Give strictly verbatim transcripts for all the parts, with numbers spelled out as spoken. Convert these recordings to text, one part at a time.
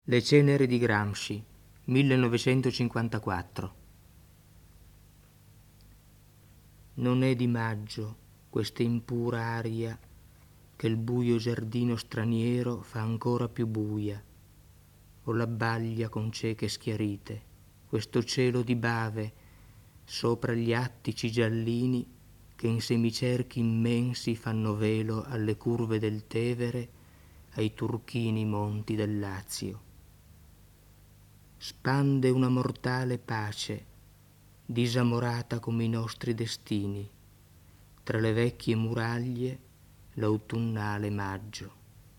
Le ceneri di Gramsci, millenovecentocinquantaquattro. Non è di maggio questa impura aria che il buio giardino straniero fa ancora più buia, o l'abbaglia con cieche schiarite, questo cielo di bave sopra gli attici giallini che in semicerchi immensi fanno velo alle curve del Tevere, ai turchini monti del Lazio. Spande una mortale pace, disamorata come i nostri destini, tra le vecchie muraglie l'autunnale maggio.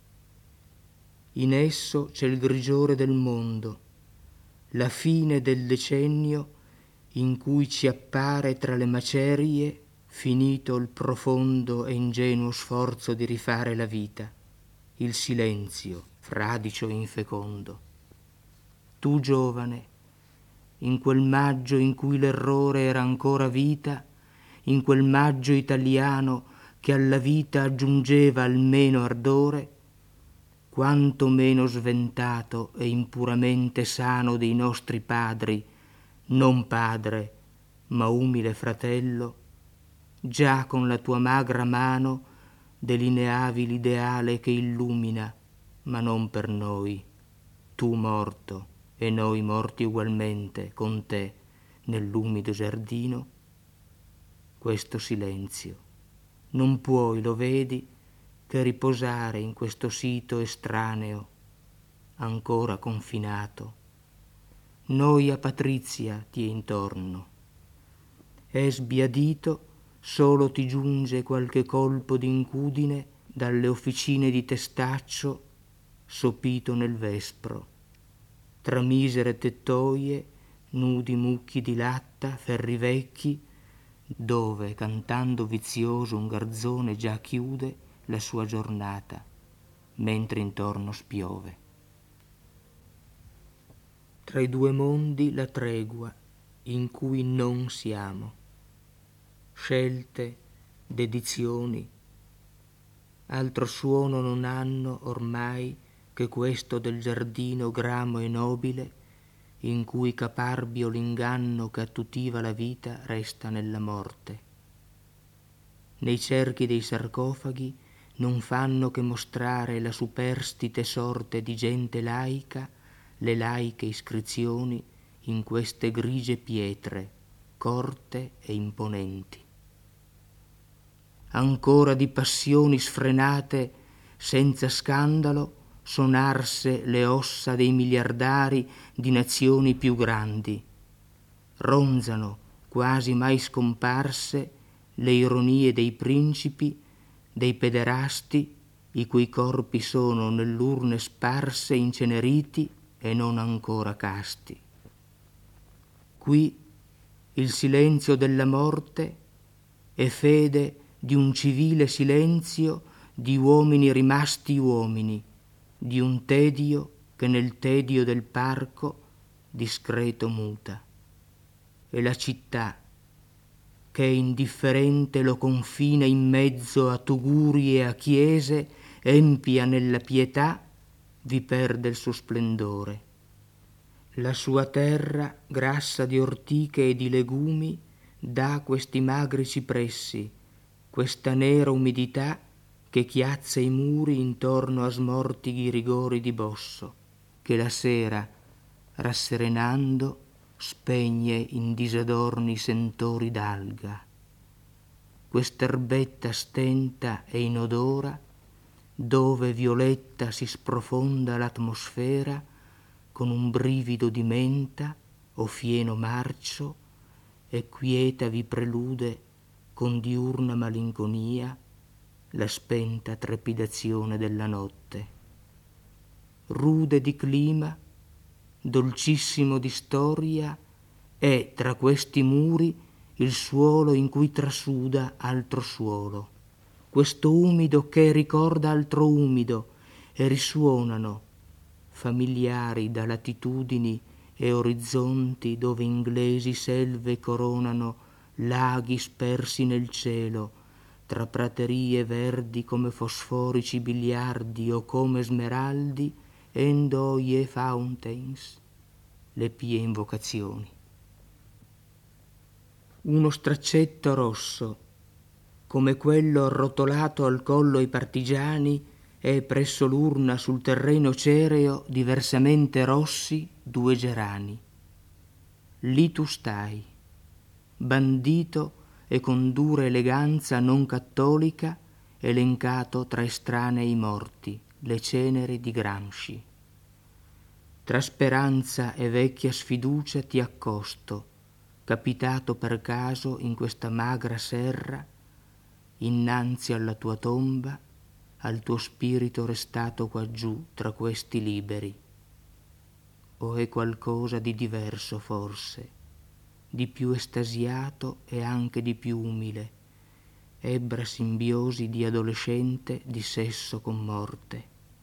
In esso c'è il grigiore del mondo, la fine del decennio in cui ci appare tra le macerie finito il profondo e ingenuo sforzo di rifare la vita, il silenzio fradicio e infecondo. Tu giovane, in quel maggio in cui l'errore era ancora vita, in quel maggio italiano che alla vita aggiungeva almeno ardore, quanto meno sventato e impuramente sano dei nostri padri, non padre, ma umile fratello, già con la tua magra mano delineavi l'ideale che illumina, ma non per noi, tu morto, e noi morti ugualmente con te nell'umido giardino. Questo silenzio non puoi, lo vedi, che riposare in questo sito estraneo, ancora confinato. Noia patrizia ti è intorno. È sbiadito, solo ti giunge qualche colpo d'incudine dalle officine di testaccio sopito nel vespro. Tra misere tettoie, nudi mucchi di latta, ferri vecchi, dove, cantando vizioso, un garzone già chiude la sua giornata, mentre intorno spiove. Tra i due mondi la tregua in cui non siamo. Scelte, dedizioni, altro suono non hanno ormai che questo del giardino gramo e nobile, in cui caparbio l'inganno che attutiva la vita resta nella morte. Nei cerchi dei sarcofagi non fanno che mostrare la superstite sorte di gente laica, le laiche iscrizioni in queste grigie pietre, corte e imponenti. Ancora di passioni sfrenate, senza scandalo, sonarse le ossa dei miliardari di nazioni più grandi. Ronzano, quasi mai scomparse, le ironie dei principi, dei pederasti, i cui corpi sono nell'urne sparse, inceneriti e non ancora casti. Qui il silenzio della morte è fede di un civile silenzio di uomini rimasti uomini, di un tedio che nel tedio del parco discreto muta. E la città, che indifferente lo confina in mezzo a tuguri e a chiese, empia nella pietà, vi perde il suo splendore. La sua terra, grassa di ortiche e di legumi, dà questi magri cipressi, questa nera umidità che chiazza i muri intorno a smortighi rigori di bosso, che la sera, rasserenando, spegne in disadorni sentori d'alga. Quest'erbetta stenta e inodora, dove violetta si sprofonda l'atmosfera con un brivido di menta o fieno marcio, e quieta vi prelude con diurna malinconia la spenta trepidazione della notte. Rude di clima, dolcissimo di storia, è tra questi muri il suolo in cui trasuda altro suolo, questo umido che ricorda altro umido, e risuonano, familiari da latitudini e orizzonti dove inglesi selve coronano laghi spersi nel cielo, tra praterie verdi come fosforici biliardi o come smeraldi, and o ye fountains, le pie invocazioni. Uno straccetto rosso, come quello arrotolato al collo ai partigiani, e presso l'urna sul terreno cereo diversamente rossi due gerani. Lì tu stai, bandito e con dura eleganza non cattolica, elencato tra estranei morti, le ceneri di Gramsci. Tra speranza e vecchia sfiducia ti accosto, capitato per caso in questa magra serra, innanzi alla tua tomba, al tuo spirito restato quaggiù tra questi liberi. O è qualcosa di diverso forse, di più estasiato e anche di più umile, ebbra simbiosi di adolescente di sesso con morte.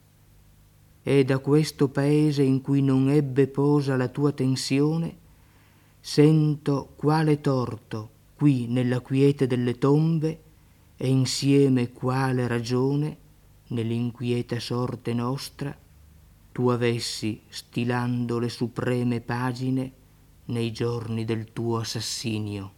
E da questo paese in cui non ebbe posa la tua tensione, sento quale torto qui nella quiete delle tombe e insieme quale ragione nell'inquieta sorte nostra tu avessi stilando le supreme pagine nei giorni del tuo assassinio.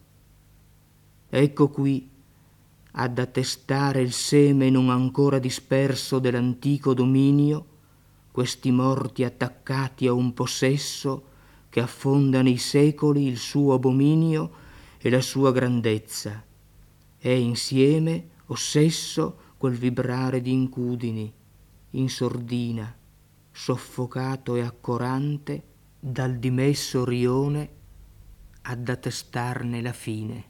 Ecco qui ad attestare il seme non ancora disperso dell'antico dominio, questi morti attaccati a un possesso che affonda nei secoli il suo abominio e la sua grandezza, e insieme ossesso quel vibrare di incudini, in sordina, soffocato e accorante dal dimesso rione ad attestarne la fine.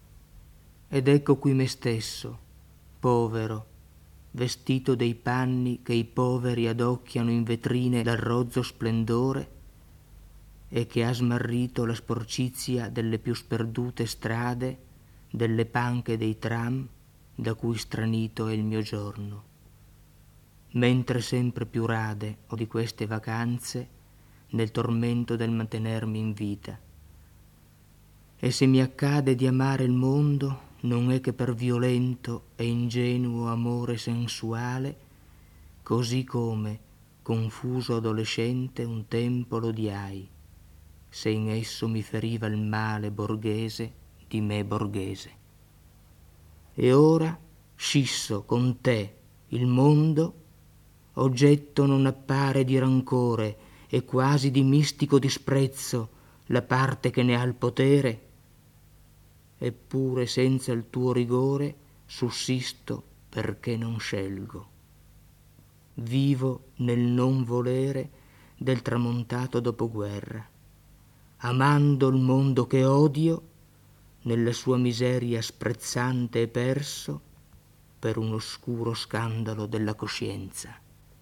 Ed ecco qui me stesso, povero, vestito dei panni che i poveri adocchiano in vetrine dal rozzo splendore e che ha smarrito la sporcizia delle più sperdute strade, delle panche dei tram da cui stranito è il mio giorno. Mentre sempre più rade ho di queste vacanze nel tormento del mantenermi in vita. E se mi accade di amare il mondo, non è che per violento e ingenuo amore sensuale, così come, confuso adolescente, un tempo l'odiai, se in esso mi feriva il male borghese di me borghese. E ora scisso con te il mondo, oggetto non appare di rancore e quasi di mistico disprezzo la parte che ne ha il potere, eppure senza il tuo rigore sussisto perché non scelgo. Vivo nel non volere del tramontato dopoguerra, amando il mondo che odio nella sua miseria sprezzante e perso per un oscuro scandalo della coscienza.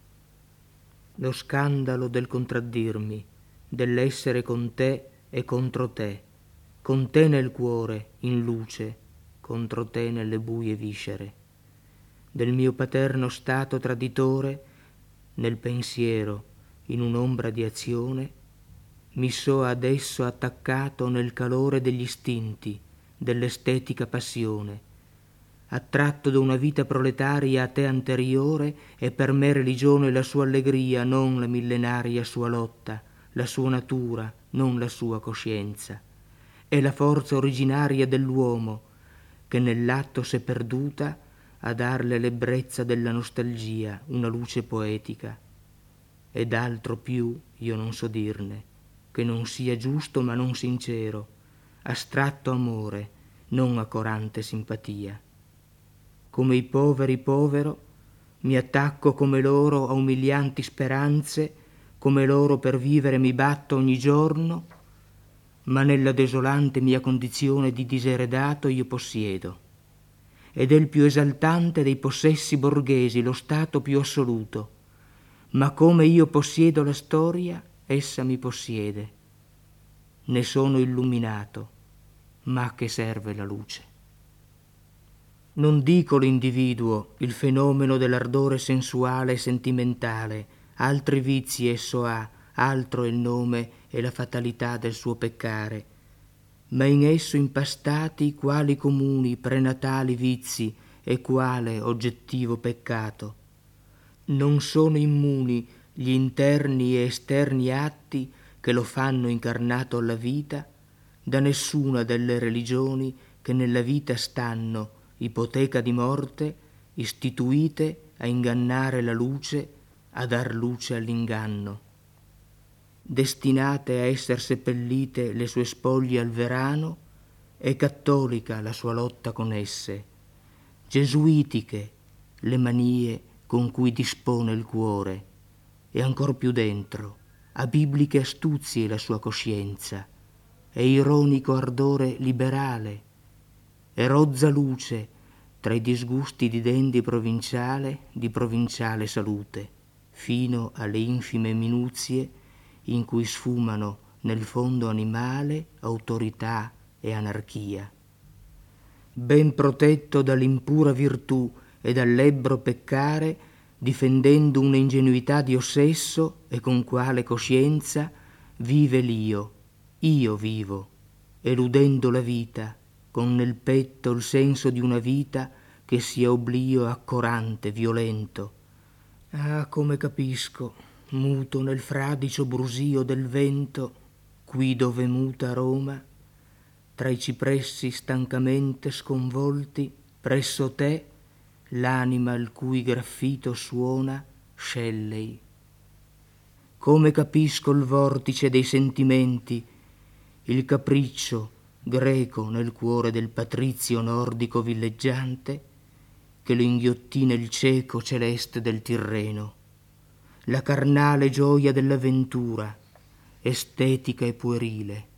Lo scandalo del contraddirmi, dell'essere con te e contro te, con te nel cuore, in luce, contro te nelle buie viscere, del mio paterno stato traditore, nel pensiero, in un'ombra di azione, mi so adesso attaccato nel calore degli istinti, dell'estetica passione, attratto da una vita proletaria a te anteriore, e per me religione la sua allegria, non la millenaria sua lotta, la sua natura, non la sua coscienza. È la forza originaria dell'uomo, che nell'atto s'è perduta a darle l'ebbrezza della nostalgia, una luce poetica. Ed altro più io non so dirne, che non sia giusto ma non sincero, astratto amore, non accorante simpatia. Come i poveri povero, mi attacco come loro a umilianti speranze, come loro per vivere mi batto ogni giorno, ma nella desolante mia condizione di diseredato io possiedo. Ed è il più esaltante dei possessi borghesi, lo stato più assoluto. Ma come io possiedo la storia, essa mi possiede. Ne sono illuminato, ma a che serve la luce? Non dico l'individuo, il fenomeno dell'ardore sensuale e sentimentale, altri vizi esso ha, altro è il nome e la fatalità del suo peccare, ma in esso impastati quali comuni prenatali vizi e quale oggettivo peccato. Non sono immuni gli interni e esterni atti che lo fanno incarnato alla vita, da nessuna delle religioni che nella vita stanno, ipoteca di morte, istituite a ingannare la luce, a dar luce all'inganno. Destinate a esser seppellite le sue spoglie al verano, è cattolica la sua lotta con esse, gesuitiche le manie con cui dispone il cuore, e ancor più dentro, a bibliche astuzie la sua coscienza, e ironico ardore liberale, e rozza luce tra i disgusti di dendi provinciale, di provinciale salute, fino alle infime minuzie in cui sfumano nel fondo animale autorità e anarchia. Ben protetto dall'impura virtù e dall'ebbro peccare, difendendo un'ingenuità di ossesso e con quale coscienza vive l'io, io vivo, eludendo la vita, con nel petto il senso di una vita che sia oblio accorante, violento. Ah, come capisco, muto nel fradicio brusio del vento, qui dove muta Roma, tra i cipressi stancamente sconvolti, presso te, l'anima il cui graffito suona, scellei. Come capisco il vortice dei sentimenti, il capriccio greco nel cuore del patrizio nordico villeggiante, che lo inghiottì nel cieco celeste del Tirreno, la carnale gioia dell'avventura, estetica e puerile,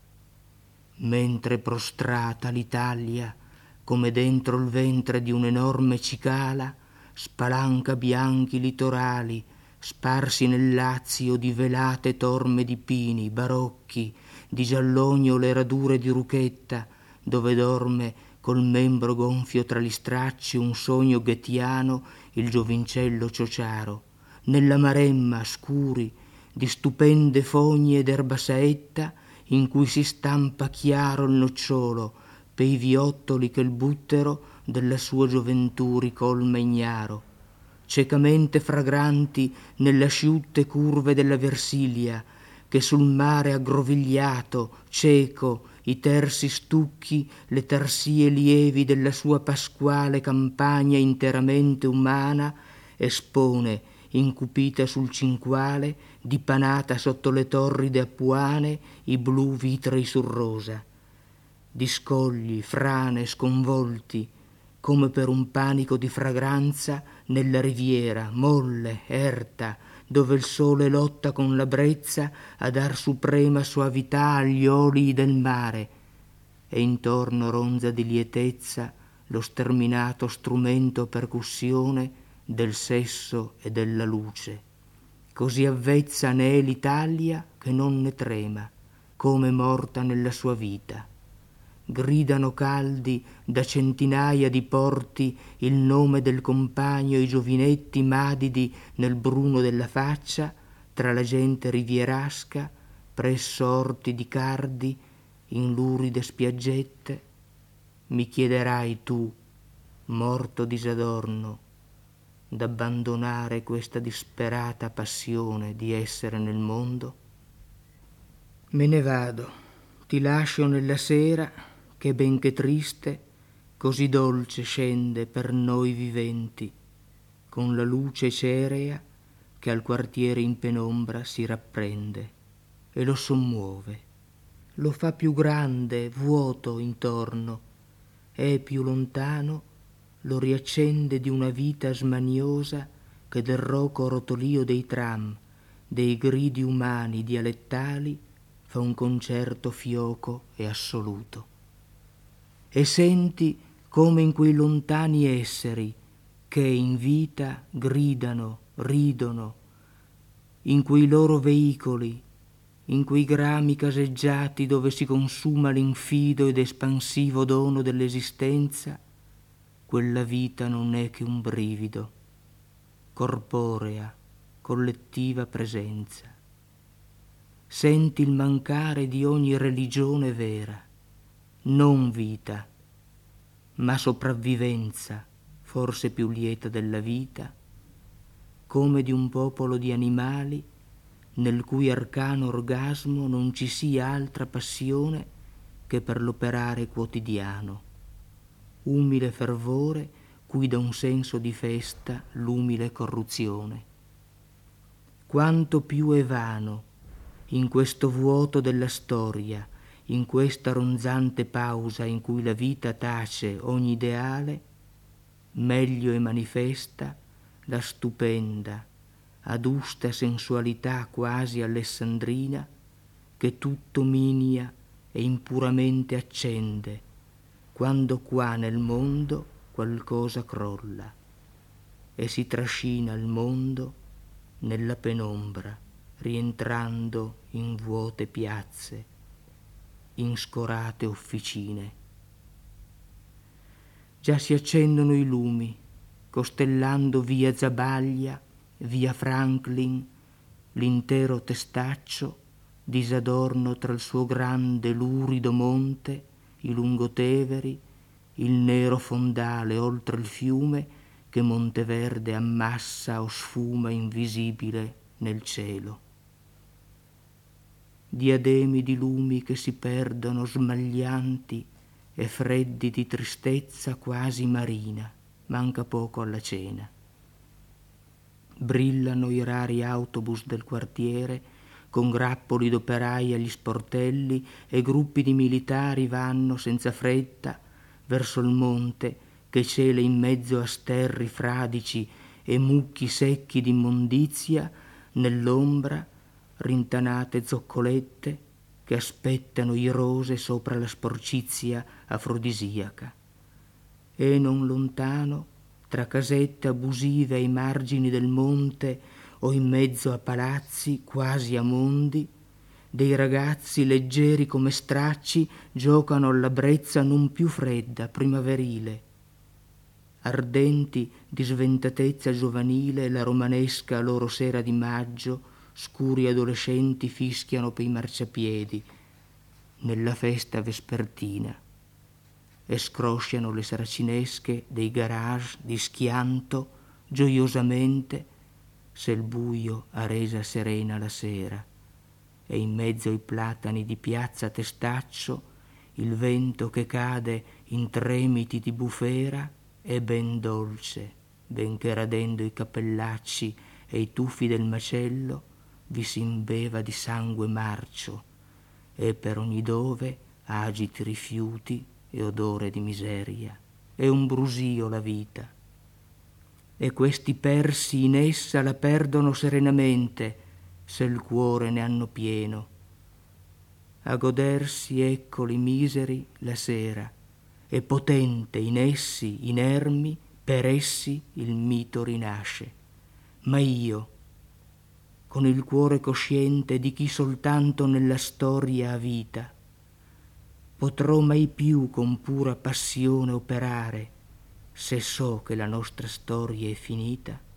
mentre prostrata l'Italia, come dentro il ventre di un'enorme cicala, spalanca bianchi litorali, sparsi nel Lazio di velate torme di pini, barocchi, di giallogno le radure di Ruchetta, dove dorme col membro gonfio tra gli stracci un sogno ghettiano il giovincello ciociaro, nella Maremma scuri di stupende fogne d'erba saetta in cui si stampa chiaro il nocciolo pei viottoli che il buttero della sua gioventù ricolma ignaro, ciecamente fragranti nelle asciutte curve della Versilia, che sul mare aggrovigliato, cieco, i tersi stucchi, le tarsie lievi della sua pasquale campagna interamente umana, espone, incupita sul cinquale, dipanata sotto le torride appuane, i blu vitrei sul rosa. Di scogli, frane, sconvolti, come per un panico di fragranza, nella riviera, molle, erta, dove il sole lotta con la brezza a dar suprema soavità agli olii del mare, e intorno ronza di lietezza lo sterminato strumento percussione del sesso e della luce. Così avvezza ne è l'Italia che non ne trema, come morta nella sua vita. Gridano caldi da centinaia di porti il nome del compagno i giovinetti madidi nel bruno della faccia, tra la gente rivierasca, presso orti di cardi, in luride spiaggette. Mi chiederai tu, morto disadorno, d'abbandonare questa disperata passione di essere nel mondo? Me ne vado, ti lascio nella sera che benché triste, così dolce scende per noi viventi, con la luce cerea che al quartiere in penombra si rapprende e lo sommuove, lo fa più grande, vuoto intorno, e più lontano lo riaccende di una vita smaniosa che del roco rotolio dei tram, dei gridi umani dialettali, fa un concerto fioco e assoluto. E senti come in quei lontani esseri che in vita gridano, ridono, in quei loro veicoli, in quei grami caseggiati dove si consuma l'infido ed espansivo dono dell'esistenza, quella vita non è che un brivido, corporea, collettiva presenza. Senti il mancare di ogni religione vera, non vita, ma sopravvivenza, forse più lieta della vita, come di un popolo di animali nel cui arcano orgasmo non ci sia altra passione che per l'operare quotidiano, umile fervore cui da un senso di festa l'umile corruzione. Quanto più è vano, in questo vuoto della storia, in questa ronzante pausa in cui la vita tace ogni ideale, meglio è manifesta la stupenda, adusta sensualità quasi alessandrina che tutto minia e impuramente accende quando qua nel mondo qualcosa crolla e si trascina il mondo nella penombra, rientrando in vuote piazze, in scorate officine. Già si accendono i lumi, costellando via Zabaglia, via Franklin, l'intero testaccio, disadorno tra il suo grande lurido monte, i lungoteveri, il nero fondale oltre il fiume che Monteverde ammassa o sfuma invisibile nel cielo. Diademi di lumi che si perdono smaglianti e freddi di tristezza quasi marina, manca poco alla cena. Brillano i rari autobus del quartiere con grappoli d'operai agli sportelli e gruppi di militari vanno senza fretta verso il monte che cela in mezzo a sterri fradici e mucchi secchi d'immondizia nell'ombra rintanate zoccolette che aspettano irose sopra la sporcizia afrodisiaca. E non lontano, tra casette abusive ai margini del monte o in mezzo a palazzi quasi a mondi, dei ragazzi leggeri come stracci giocano alla brezza non più fredda, primaverile. Ardenti di sventatezza giovanile la romanesca loro sera di maggio, scuri adolescenti fischiano pei marciapiedi nella festa vespertina e scrosciano le saracinesche dei garage di schianto gioiosamente se il buio ha resa serena la sera e in mezzo ai platani di piazza Testaccio il vento che cade in tremiti di bufera è ben dolce, benché radendo i cappellacci e i tuffi del macello vi si imbeva di sangue marcio e per ogni dove agiti rifiuti e odore di miseria. È un brusio la vita e questi persi in essa la perdono serenamente se il cuore ne hanno pieno, a godersi eccoli miseri la sera e potente in essi inermi per essi il mito rinasce. Ma io, con il cuore cosciente di chi soltanto nella storia ha vita, potrò mai più con pura passione operare se so che la nostra storia è finita?